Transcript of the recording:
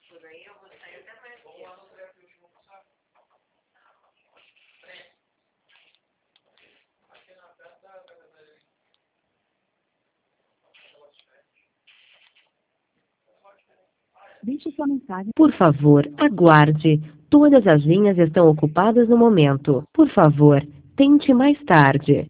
Por aí eu vou sair até mais cedo. Deixe sua mensagem. Por favor, aguarde. Todas as linhas estão ocupadas no momento. Por favor, tente mais tarde.